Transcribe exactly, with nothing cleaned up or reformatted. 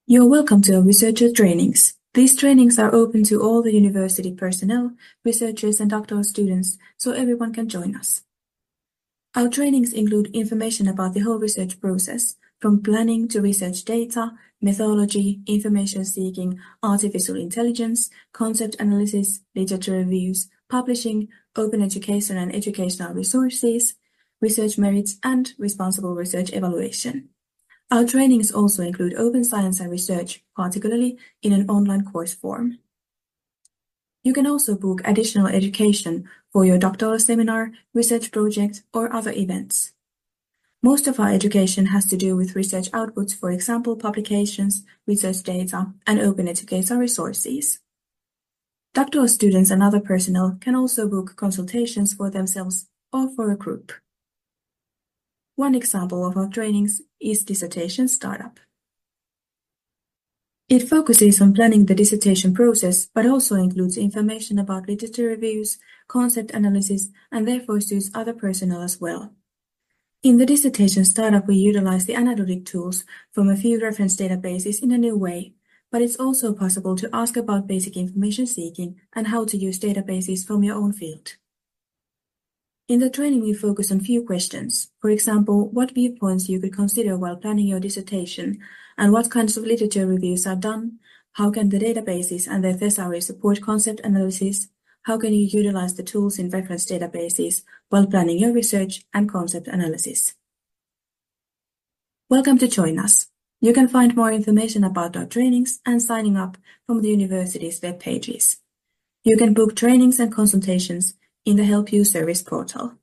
You're welcome to our researcher trainings. These trainings are open to all the university personnel, researchers and doctoral students, so everyone can join us. Our trainings include information about the whole research process, from planning to research data, methodology, information seeking, artificial intelligence, concept analysis, literature reviews, publishing, open education and educational resources, research merits, and responsible research evaluation. Our trainings also include open science and research, particularly in an online course form. You can also book additional education for your doctoral seminar, research project, or other events. Most of our education has to do with research outputs, for example, publications, research data, and open educational resources. Doctoral students and other personnel can also book consultations for themselves or for a group. One example of our trainings is Dissertation Startup. It focuses on planning the dissertation process, but also includes information about literature reviews, concept analysis, and therefore suits other personnel as well. In the Dissertation Startup, we utilize the analytic tools from a few reference databases in a new way, but it's also possible to ask about basic information seeking and how to use databases from your own field. In the training, we focus on few questions. For example, what viewpoints you could consider while planning your dissertation, and what kinds of literature reviews are done, how can the databases and their thesauri support concept analysis, how can you utilize the tools in reference databases while planning your research and concept analysis. Welcome to join us. You can find more information about our trainings and signing up from the university's web pages. You can book trainings and consultations in the Help You service portal.